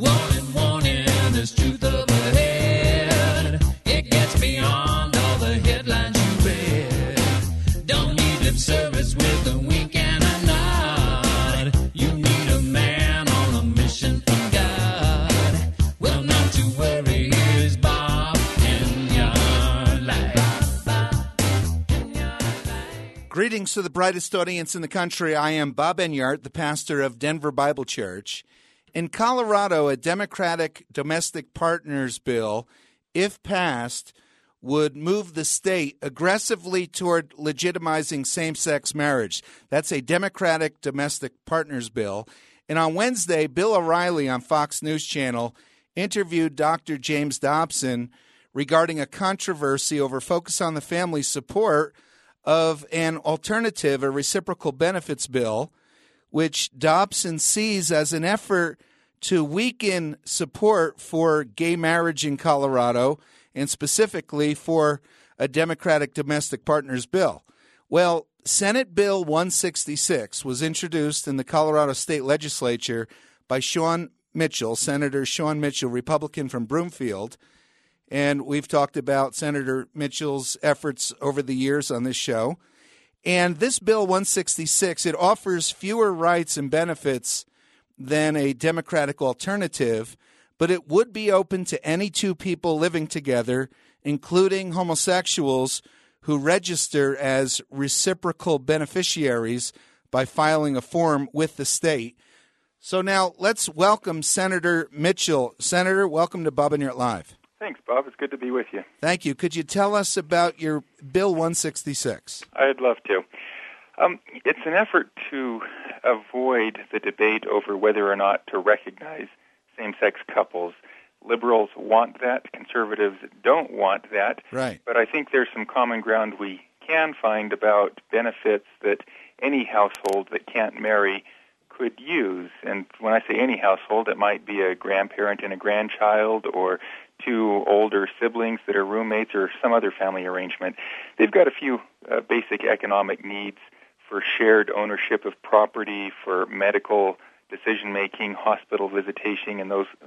Warning, warning, there's truth up ahead. It gets beyond all the headlines you read. Don't need lip service with a wink and a nod. You need a man on a mission from God. Well, not to worry, here's Bob in your life. Greetings to the brightest audience in the country. I am Bob Enyart, the pastor of Denver Bible Church. In Colorado, a Democratic Domestic Partners Bill, if passed, would move the state aggressively toward legitimizing same-sex marriage. That's a Democratic Domestic Partners Bill. And on Wednesday, Bill O'Reilly on Fox News Channel interviewed Dr. James Dobson regarding a controversy over Focus on the Family's support of an alternative, a reciprocal benefits bill, which Dobson sees as an effort to weaken support for gay marriage in Colorado and specifically for a Democratic Domestic Partners Bill. Well, Senate Bill 166 was introduced in the Colorado State Legislature by Sean Mitchell, Senator Sean Mitchell, Republican from Broomfield. And we've talked about Senator Mitchell's efforts over the years on this show. And this Bill 166, it offers fewer rights and benefits than a Democratic alternative, but it would be open to any two people living together, including homosexuals who register as reciprocal beneficiaries by filing a form with the state. So now let's welcome Senator Mitchell. Senator, welcome to Bob Enyart Live. Thanks, Bob. It's good to be with you. Thank you. Could you tell us about your Bill 166? I'd love to. It's an effort to avoid the debate over whether or not to recognize same-sex couples. Liberals want that. Conservatives don't want that. Right. But I think there's some common ground we can find about benefits that any household that can't marry could use. And when I say any household, it might be a grandparent and a grandchild or two older siblings that are roommates or some other family arrangement. They've got a few basic economic needs for shared ownership of property, for medical decision-making, hospital visitation, and those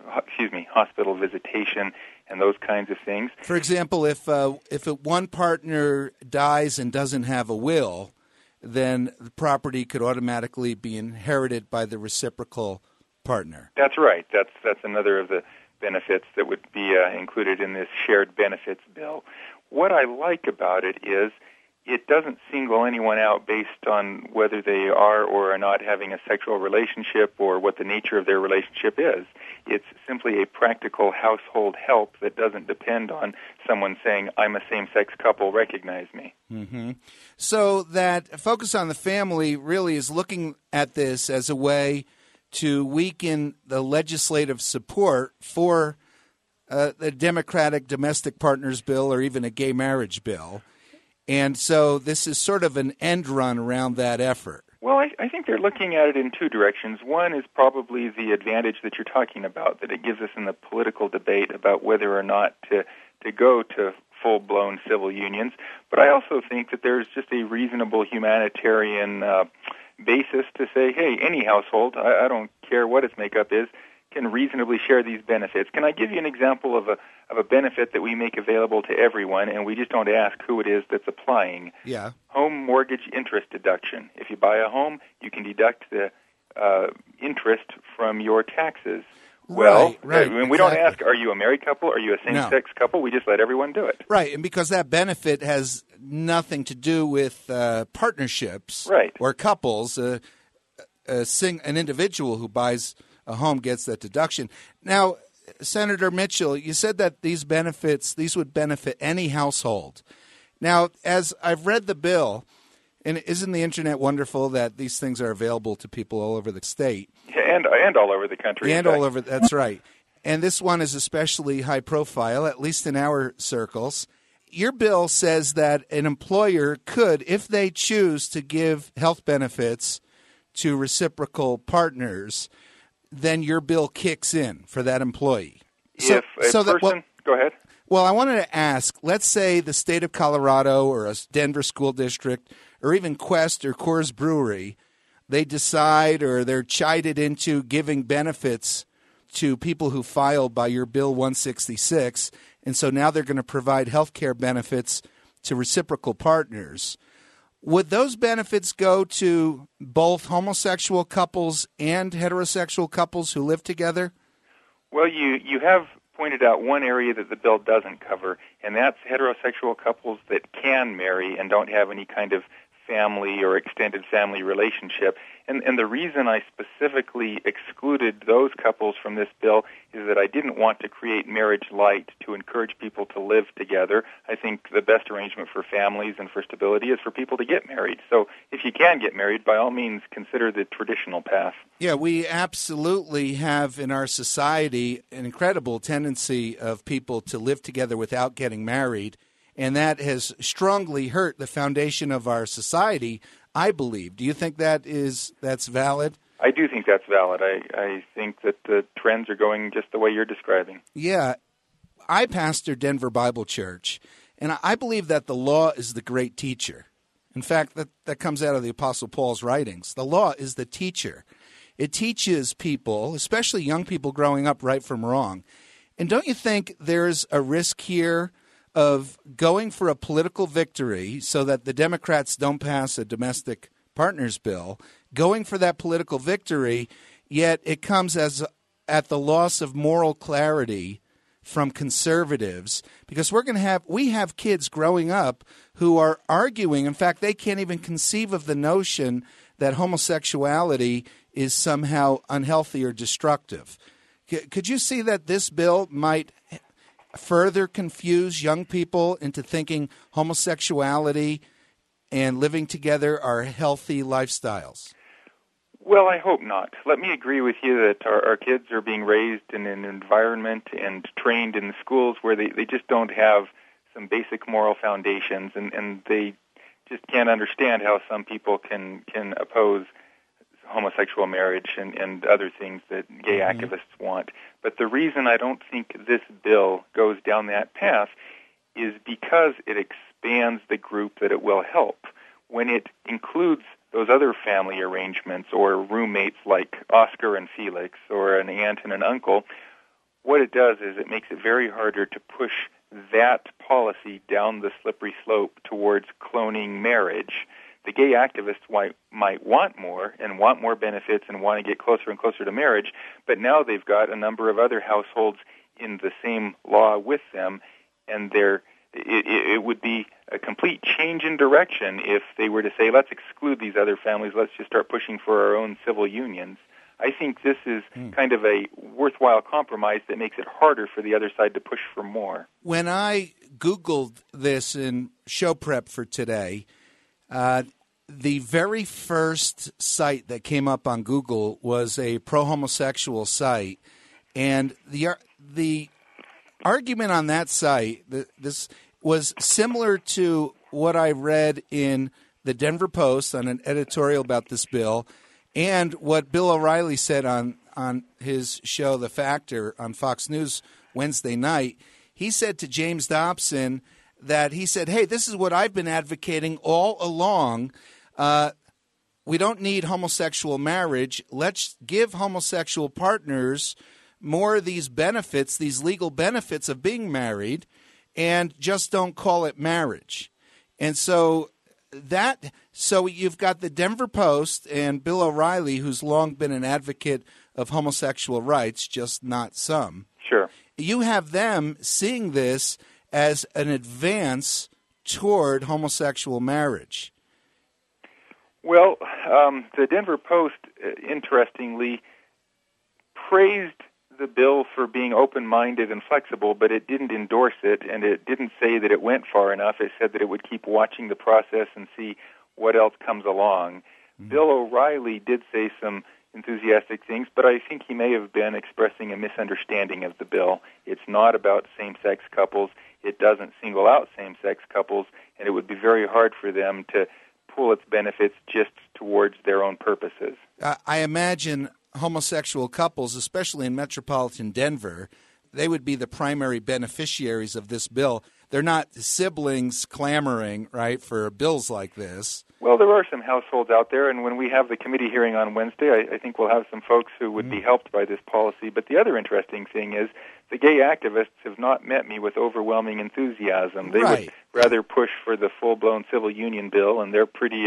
kinds of things. For example, if one partner dies and doesn't have a will, then the property could automatically be inherited by the reciprocal partner. That's right. That's another of the benefits that would be included in this shared benefits bill. What I like about it is it doesn't single anyone out based on whether they are or are not having a sexual relationship or what the nature of their relationship is. It's simply a practical household help that doesn't depend on someone saying, I'm a same-sex couple, recognize me. Mm-hmm. So that Focus on the Family really is looking at this as a way to weaken the legislative support for the Democratic Domestic Partners Bill or even a gay marriage bill. And so this is sort of an end run around that effort. Well, I think they're looking at it in two directions. One is probably the advantage that you're talking about, that it gives us in the political debate about whether or not to go to full-blown civil unions. But I also think that there's just a reasonable humanitarian basis to say, hey, any household, I don't care what its makeup is, can reasonably share these benefits. Can I give you an example of a benefit that we make available to everyone, and we just don't ask who it is that's applying? Yeah. Home mortgage interest deduction. If you buy a home, you can deduct the interest from your taxes. Well, right, we don't ask, are you a married couple? Are you a same-sex couple? We just let everyone do it. Right, and because that benefit has nothing to do with partnerships or couples, an individual who buys a home gets that deduction. Now, Senator Mitchell, you said that these would benefit any household. Now, as I've read the bill, and isn't the Internet wonderful that these things are available to people all over the state? And all over the country. And all over, that's right. And this one is especially high profile, at least in our circles. Your bill says that an employer could, if they choose to give health benefits to reciprocal partners, then your bill kicks in for that employee. Go ahead. Well, I wanted to ask, let's say the state of Colorado or a Denver school district or even Quest or Coors Brewery, they decide or they're chided into giving benefits to people who filed by your Bill 166, and so now they're going to provide health care benefits to reciprocal partners. Would those benefits go to both homosexual couples and heterosexual couples who live together? Well, you have pointed out one area that the bill doesn't cover, and that's heterosexual couples that can marry and don't have any kind of family or extended family relationship. And the reason I specifically excluded those couples from this bill is that I didn't want to create marriage light to encourage people to live together. I think the best arrangement for families and for stability is for people to get married. So if you can get married, by all means, consider the traditional path. Yeah, we absolutely have in our society an incredible tendency of people to live together without getting married, and that has strongly hurt the foundation of our society, I believe. Do you think that's valid? I do think that's valid. I think that the trends are going just the way you're describing. Yeah. I pastor Denver Bible Church, and I believe that the law is the great teacher. In fact, that comes out of the Apostle Paul's writings. The law is the teacher. It teaches people, especially young people growing up, right from wrong. And don't you think there's a risk here of going for a political victory so that the Democrats don't pass a domestic partners bill, going for that political victory, yet it comes at the loss of moral clarity from conservatives, because we have kids growing up who are arguing. In fact, they can't even conceive of the notion that homosexuality is somehow unhealthy or destructive. Could you see that this bill might further confuse young people into thinking homosexuality and living together are healthy lifestyles? Well, I hope not. Let me agree with you that our kids are being raised in an environment and trained in schools where they just don't have some basic moral foundations, and they just can't understand how some people can oppose homosexual marriage and other things that gay activists want. But the reason I don't think this bill goes down that path is because it expands the group that it will help. When it includes those other family arrangements or roommates like Oscar and Felix or an aunt and an uncle, what it does is it makes it very harder to push that policy down the slippery slope towards cloning marriage. The gay activists might want more and want more benefits and want to get closer and closer to marriage, but now they've got a number of other households in the same law with them, and it would be a complete change in direction if they were to say, let's exclude these other families, let's just start pushing for our own civil unions. I think this is kind of a worthwhile compromise that makes it harder for the other side to push for more. When I Googled this in show prep for today, the very first site that came up on Google was a pro-homosexual site, and the argument on that site, this was similar to what I read in the Denver Post on an editorial about this bill, and what Bill O'Reilly said on his show, The Factor, on Fox News Wednesday night. He said to James Dobson that he said, hey, this is what I've been advocating all along. We don't need homosexual marriage. Let's give homosexual partners more of these benefits, these legal benefits of being married, and just don't call it marriage. And so you've got the Denver Post and Bill O'Reilly, who's long been an advocate of homosexual rights, just not some. Sure. You have them seeing this as an advance toward homosexual marriage. Well, the Denver Post, interestingly, praised the bill for being open-minded and flexible, but it didn't endorse it, and it didn't say that it went far enough. It said that it would keep watching the process and see what else comes along. Bill O'Reilly did say some enthusiastic things, but I think he may have been expressing a misunderstanding of the bill. It's not about same-sex couples. It doesn't single out same-sex couples, and it would be very hard for them to pull its benefits just towards their own purposes. I imagine homosexual couples, especially in metropolitan Denver, they would be the primary beneficiaries of this bill. They're not siblings clamoring, right, for bills like this. Well, there are some households out there, and when we have the committee hearing on Wednesday, I think we'll have some folks who would be helped by this policy. But the other interesting thing is the gay activists have not met me with overwhelming enthusiasm. They would rather push for the full-blown civil union bill, and they're pretty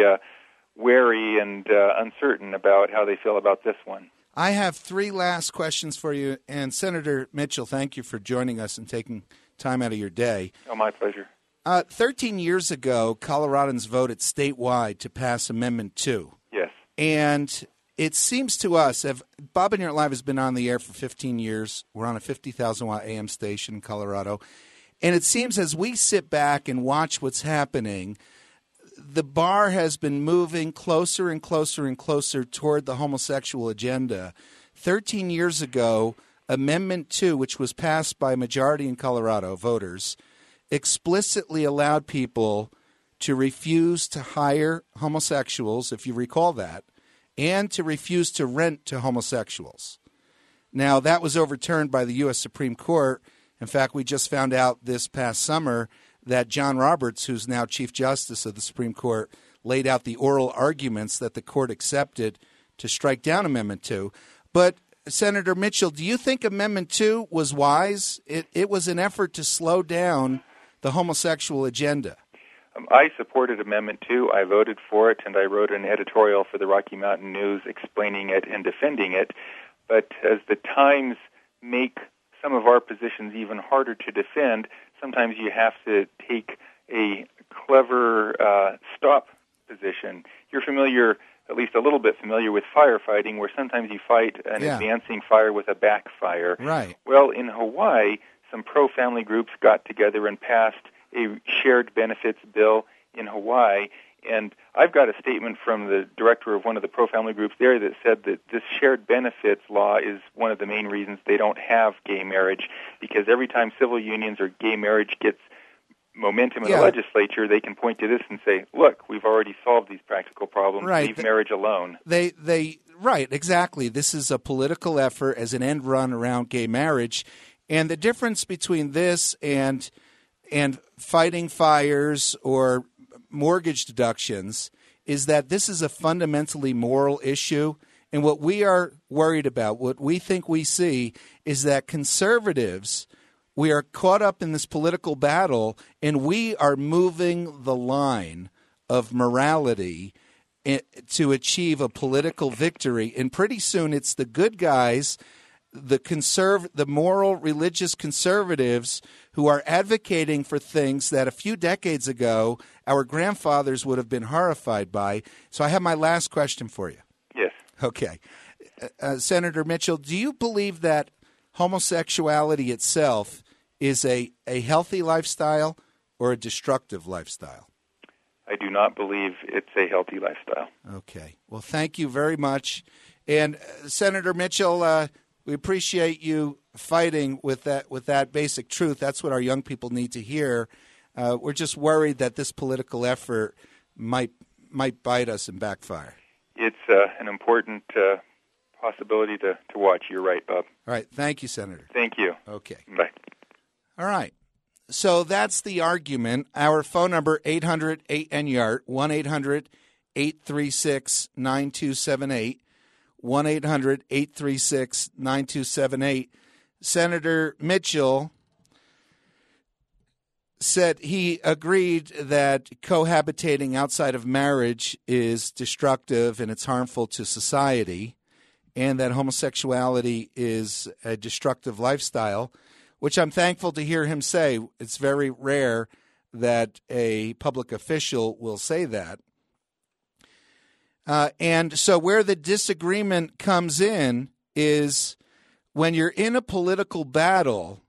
wary and uncertain about how they feel about this one. I have three last questions for you, and Senator Mitchell, thank you for joining us and taking time out of your day. Oh, my pleasure. 13 years ago, Coloradans voted statewide to pass Amendment 2. Yes. And it seems to us, Bob and Your Live has been on the air for 15 years. We're on a 50,000-watt AM station in Colorado. And it seems as we sit back and watch what's happening, the bar has been moving closer and closer and closer toward the homosexual agenda. 13 years ago, Amendment 2, which was passed by a majority in Colorado voters, explicitly allowed people to refuse to hire homosexuals, if you recall that, and to refuse to rent to homosexuals. Now, that was overturned by the U.S. Supreme Court. In fact, we just found out this past summer that John Roberts, who's now Chief Justice of the Supreme Court, laid out the oral arguments that the court accepted to strike down Amendment 2. But, Senator Mitchell, do you think Amendment 2 was wise? It was an effort to slow down the homosexual agenda. I supported Amendment 2. I voted for it, and I wrote an editorial for the Rocky Mountain News explaining it and defending it. But as the times make some of our positions even harder to defend, sometimes you have to take a clever stop position. You're familiar, at least a little bit familiar, with firefighting, where sometimes you fight an advancing fire with a backfire. Right. Well, in Hawaii, some pro-family groups got together and passed a shared benefits bill in Hawaii. And I've got a statement from the director of one of the pro-family groups there that said that this shared benefits law is one of the main reasons they don't have gay marriage, because every time civil unions or gay marriage gets momentum in the legislature, they can point to this and say, look, we've already solved these practical problems. Leave marriage alone. Right, exactly. This is a political effort as an end run around gay marriage. And the difference between this and fighting fires or mortgage deductions is that this is a fundamentally moral issue. And what we are worried about, what we think we see, is that conservatives, we are caught up in this political battle, and we are moving the line of morality to achieve a political victory. And pretty soon it's the good guys, the moral, religious conservatives who are advocating for things that a few decades ago our grandfathers would have been horrified by. So I have my last question for you. Yes. Okay. Senator Mitchell, do you believe that homosexuality itself is a healthy lifestyle or a destructive lifestyle? I do not believe it's a healthy lifestyle. Okay. Well, thank you very much. And Senator Mitchell, we appreciate you fighting with that basic truth. That's what our young people need to hear. We're just worried that this political effort might bite us and backfire. It's an important possibility to watch. You're right, Bob. All right. Thank you, Senator. Thank you. Okay. Bye. All right. So that's the argument. Our phone number, 800-8NYART, 1-800-836-9278, 1-800-836-9278. Senator Mitchell said he agreed that cohabitating outside of marriage is destructive and it's harmful to society, and that homosexuality is a destructive lifestyle, which I'm thankful to hear him say. It's very rare that a public official will say that. And so where the disagreement comes in is when you're in a political battle,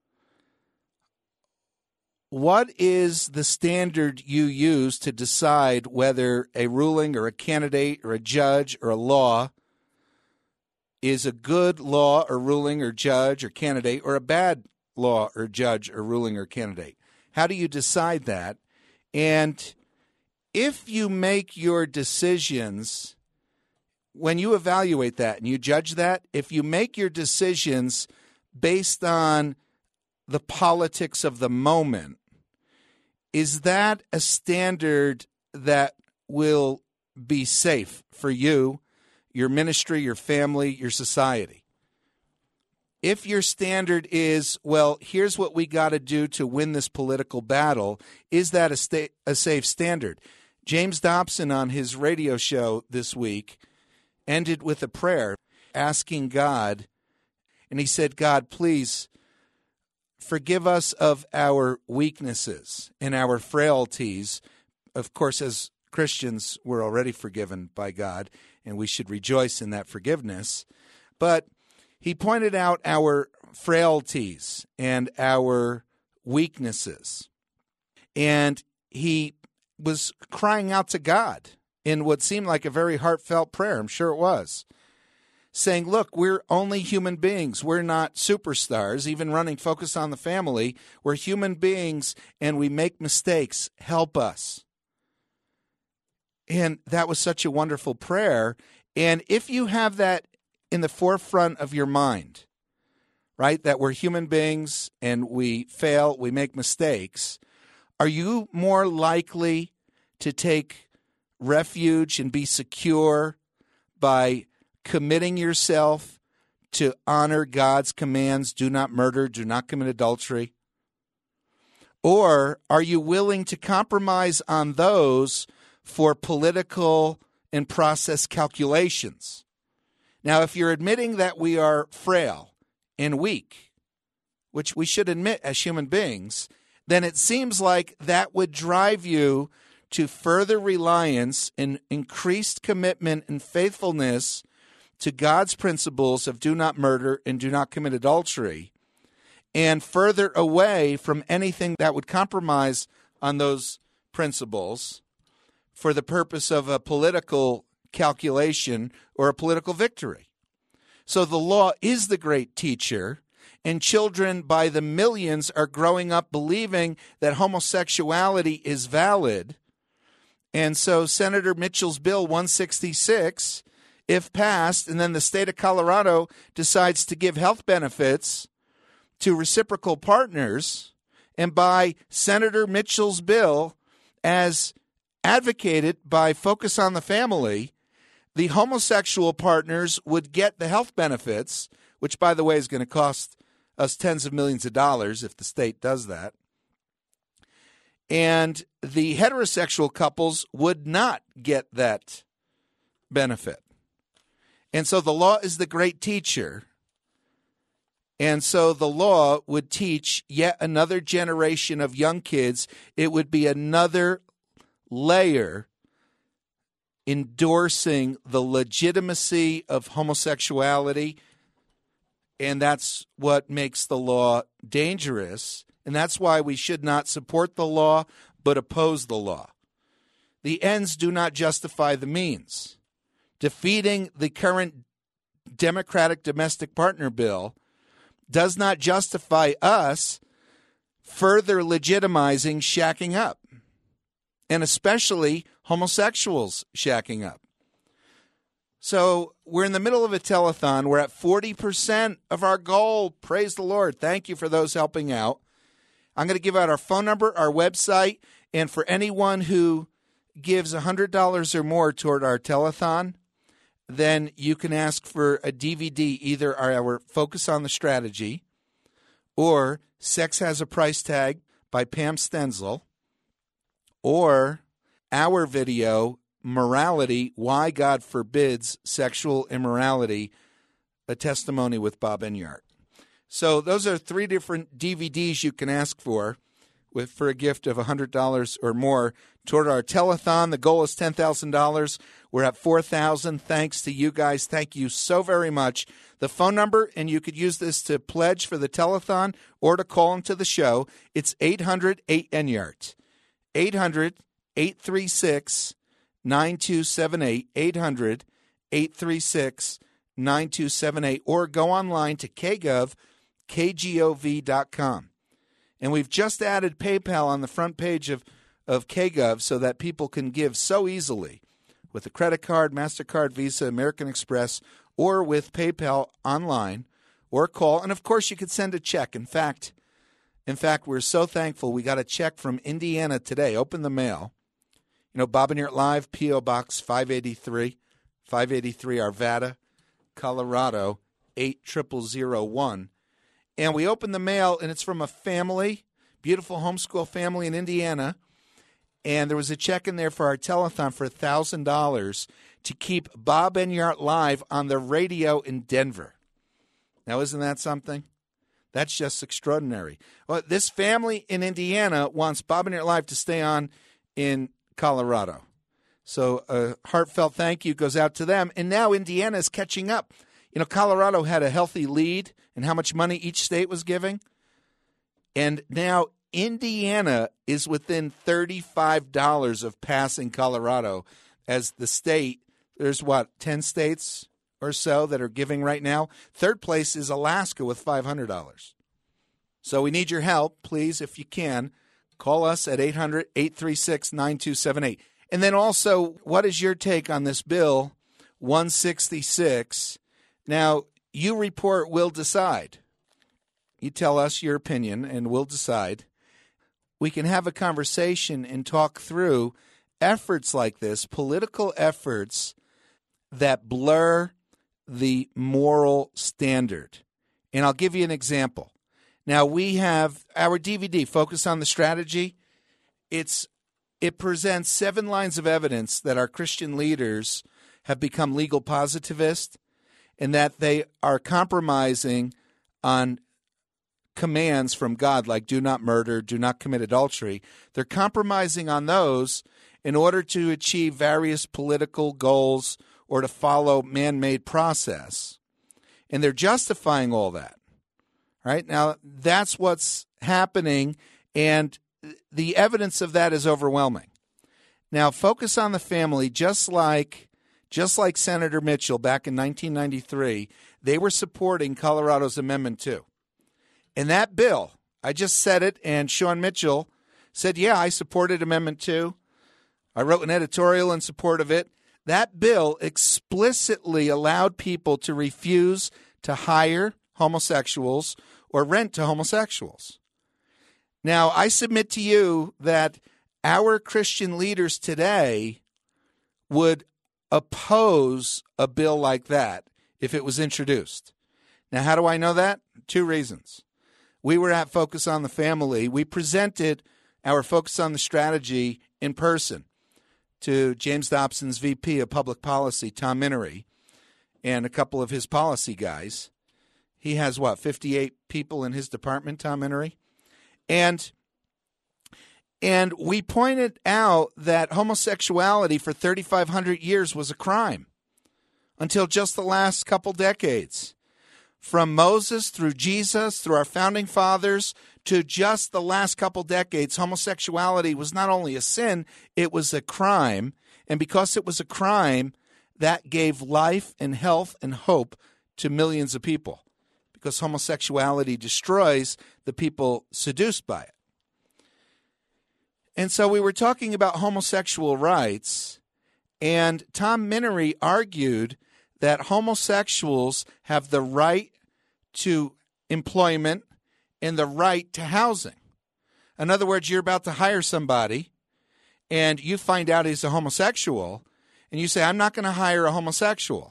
what is the standard you use to decide whether a ruling or a candidate or a judge or a law is a good law or ruling or judge or candidate or a bad law or judge or ruling or candidate? How do you decide that? And if you make your decisions, when you evaluate that and you judge that, if you make your decisions based on the politics of the moment, is that a standard that will be safe for you, your ministry, your family, your society. If your standard is, well, here's what we got to do to win this political battle, is that a safe standard? James Dobson on his radio show this week ended with a prayer asking God, and he said, God, please forgive us of our weaknesses and our frailties. Of course, as Christians, we're already forgiven by God, and we should rejoice in that forgiveness. But he pointed out our frailties and our weaknesses. And he was crying out to God in what seemed like a very heartfelt prayer. I'm sure it was. Saying, look, we're only human beings. We're not superstars, even running Focus on the Family. We're human beings, and we make mistakes. Help us. And that was such a wonderful prayer. And if you have that in the forefront of your mind, right, that we're human beings and we fail, we make mistakes, are you more likely to take refuge and be secure by committing yourself to honor God's commands, do not murder, do not commit adultery? Or are you willing to compromise on those for political and process calculations? Now, if you're admitting that we are frail and weak, which we should admit as human beings, then it seems like that would drive you to further reliance and increased commitment and faithfulness to God's principles of do not murder and do not commit adultery, and further away from anything that would compromise on those principles for the purpose of a political calculation or a political victory. So the law is the great teacher, and children by the millions are growing up believing that homosexuality is valid. And so Senator Mitchell's Bill 166, if passed, and then the state of Colorado decides to give health benefits to reciprocal partners, and by Senator Mitchell's bill, as advocated by Focus on the Family, the homosexual partners would get the health benefits, which, by the way, is going to cost us tens of millions of dollars if the state does that. And the heterosexual couples would not get that benefit. And so the law is the great teacher. And so the law would teach yet another generation of young kids. It would be another layer endorsing the legitimacy of homosexuality. And that's what makes the law dangerous. And that's why we should not support the law, but oppose the law. The ends do not justify the means. Defeating the current Democratic domestic partner bill does not justify us further legitimizing shacking up, and especially homosexuals shacking up. So we're in the middle of a telethon. We're at 40% of our goal. Praise the Lord. Thank you for those helping out. I'm going to give out our phone number, our website, and for anyone who gives $100 or more toward our telethon, then you can ask for a DVD, either our Focus on the Strategy or Sex Has a Price Tag by Pam Stenzel, or our video, Morality, Why God Forbids Sexual Immorality, a testimony with Bob Enyart. So those are 3 different DVDs you can ask for a gift of $100 or more toward our telethon. The goal is $10,000. We're at $4,000. Thanks to you guys. Thank you so very much. The phone number, and you could use this to pledge for the telethon or to call into the show. It's 800-8-ENYART. 800-836-9278. 800-836-9278. Or go online to KGov.com. And we've just added PayPal on the front page of KGov so that people can give so easily with a credit card, MasterCard, Visa, American Express, or with PayPal online, or call. And, of course, you could send a check. In fact, we're so thankful. We got a check from Indiana today. Open the mail. Bob and Yurt Live, P.O. Box 583, Arvada, Colorado, 80001. And we open the mail, and it's from a family, beautiful homeschool family in Indiana. And there was a check in there for our telethon for $1,000 to keep Bob and Yurt Live on the radio in Denver. Now, isn't that something? That's just extraordinary. Well, this family in Indiana wants Bob and Yurt Live to stay on in Colorado. So a heartfelt thank you goes out to them. And now Indiana is catching up. Colorado had a healthy lead in how much money each state was giving. And now Indiana is within $35 of passing Colorado as the state. There's 10 states or so that are giving right now. Third place is Alaska with $500. So we need your help, please, if you can. Call us at 800-836-9278. And then also, what is your take on this bill, 166? Now, you report, we'll decide. You tell us your opinion, and we'll decide. We can have a conversation and talk through efforts like this, political efforts that blur the moral standard. And I'll give you an example. Now, we have our DVD, Focus on the Strategy. It presents 7 lines of evidence that our Christian leaders have become legal positivists and that they are compromising on commands from God, like do not murder, do not commit adultery. They're compromising on those in order to achieve various political goals or to follow man-made process. And they're justifying all that. Right? Now, that's what's happening, and the evidence of that is overwhelming. Now, Focus on the Family, just like Senator Mitchell back in 1993, they were supporting Colorado's Amendment 2. And that bill, I just said it, and Sean Mitchell said, yeah, I supported Amendment 2. I wrote an editorial in support of it. That bill explicitly allowed people to refuse to hire homosexuals or rent to homosexuals. Now, I submit to you that our Christian leaders today would oppose a bill like that if it was introduced. Now, how do I know that? 2 reasons. We were at Focus on the Family. We presented our Focus on the Strategy in person to James Dobson's VP of Public Policy, Tom Minery, and a couple of his policy guys. He has, 58 people in his department, Tom Minery? And we pointed out that homosexuality for 3,500 years was a crime until just the last couple decades. From Moses through Jesus, through our founding fathers, to just the last couple decades, homosexuality was not only a sin, it was a crime. And because it was a crime, that gave life and health and hope to millions of people. Because homosexuality destroys the people seduced by it. And so we were talking about homosexual rights, and Tom Minery argued that homosexuals have the right to employment and the right to housing. In other words, you're about to hire somebody, and you find out he's a homosexual, and you say, I'm not going to hire a homosexual.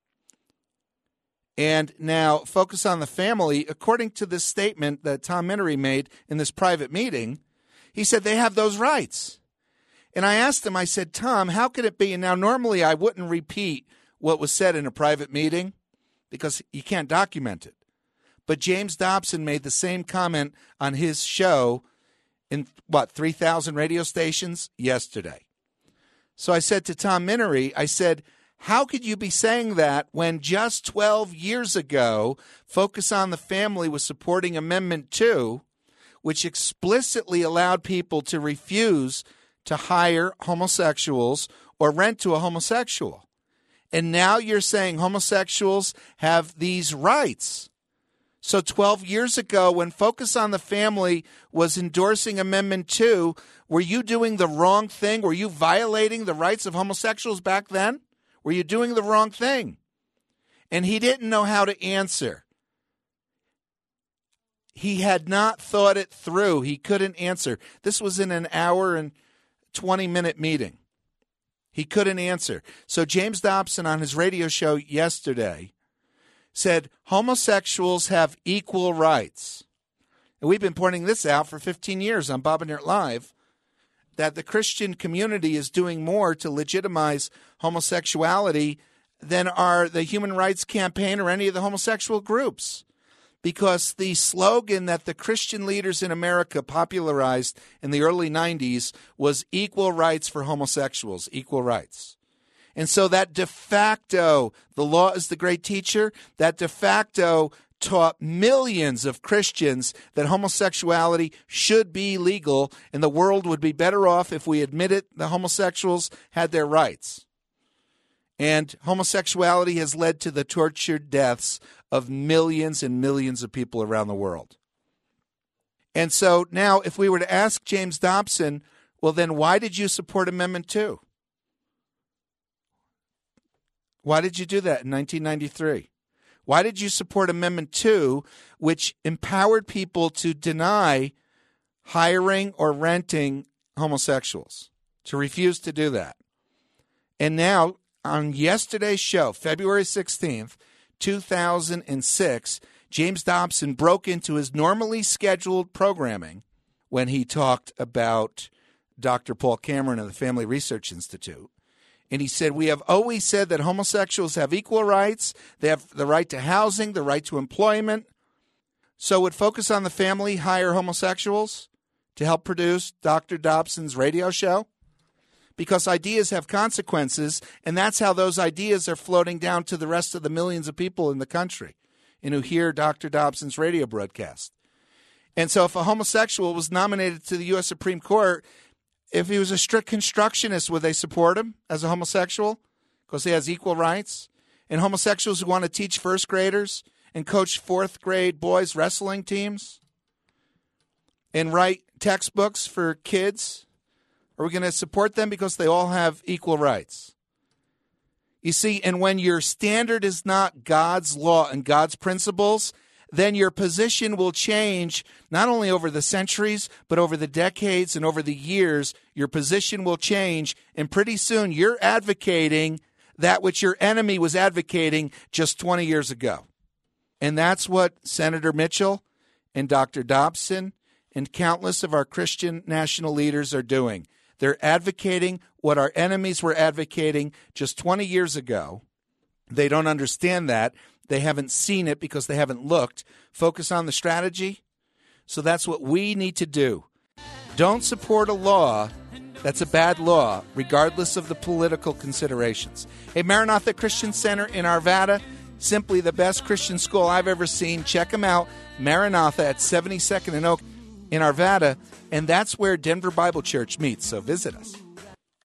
And now, Focus on the Family, according to this statement that Tom Minery made in this private meeting, he said they have those rights. And I asked him, I said, Tom, how could it be? And now, normally I wouldn't repeat what was said in a private meeting because you can't document it. But James Dobson made the same comment on his show in, 3,000 radio stations yesterday. So I said to Tom Minery, I said, how could you be saying that when just 12 years ago, Focus on the Family was supporting Amendment 2, which explicitly allowed people to refuse to hire homosexuals or rent to a homosexual? And now you're saying homosexuals have these rights. So 12 years ago, when Focus on the Family was endorsing Amendment 2, were you doing the wrong thing? Were you violating the rights of homosexuals back then? Were you doing the wrong thing? And he didn't know how to answer. He had not thought it through. He couldn't answer. This was in an hour and 20-minute meeting. He couldn't answer. So James Dobson on his radio show yesterday said homosexuals have equal rights. And we've been pointing this out for 15 years on Bob and Yurt Live, that the Christian community is doing more to legitimize homosexuality than are the Human Rights Campaign or any of the homosexual groups. Because the slogan that the Christian leaders in America popularized in the early 90s was equal rights for homosexuals, equal rights. And so that de facto, the law is the great teacher, that de facto taught millions of Christians that homosexuality should be legal and the world would be better off if we admitted the homosexuals had their rights. And homosexuality has led to the tortured deaths of millions and millions of people around the world. And so now if we were to ask James Dobson, well then why did you support Amendment 2? Why did you do that in 1993? Why did you support Amendment 2, which empowered people to deny hiring or renting homosexuals, to refuse to do that? And now, on yesterday's show, February 16th, 2006, James Dobson broke into his normally scheduled programming when he talked about Dr. Paul Cameron of the Family Research Institute. And he said, we have always said that homosexuals have equal rights. They have the right to housing, the right to employment. So would Focus on the Family hire homosexuals to help produce Dr. Dobson's radio show? Because ideas have consequences, and that's how those ideas are floating down to the rest of the millions of people in the country and who hear Dr. Dobson's radio broadcast. And so if a homosexual was nominated to the U.S. Supreme Court, if he was a strict constructionist, would they support him as a homosexual because he has equal rights? And homosexuals who want to teach first graders and coach fourth grade boys wrestling teams and write textbooks for kids, are we going to support them because they all have equal rights? You see, and when your standard is not God's law and God's principles, then your position will change not only over the centuries, but over the decades and over the years. Your position will change, and pretty soon you're advocating that which your enemy was advocating just 20 years ago. And that's what Senator Mitchell and Dr. Dobson and countless of our Christian national leaders are doing. They're advocating what our enemies were advocating just 20 years ago. They don't understand that. They haven't seen it because they haven't looked. Focus on the strategy. So that's what we need to do. Don't support a law that's a bad law, regardless of the political considerations. Hey, Maranatha Christian Center in Arvada, simply the best Christian school I've ever seen. Check them out, Maranatha at 72nd and Oak in Arvada, and that's where Denver Bible Church meets, so visit us.